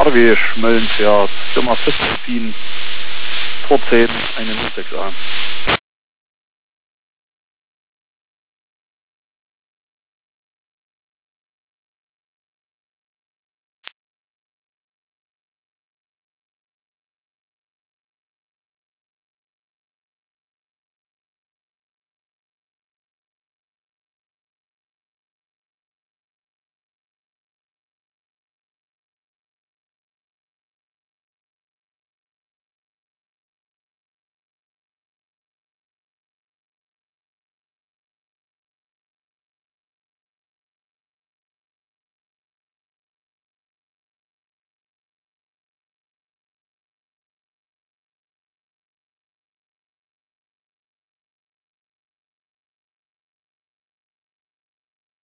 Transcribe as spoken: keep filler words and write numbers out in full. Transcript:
R W Schmölln fährt Firma Festziehen, Tor zehn, eine null sechs A.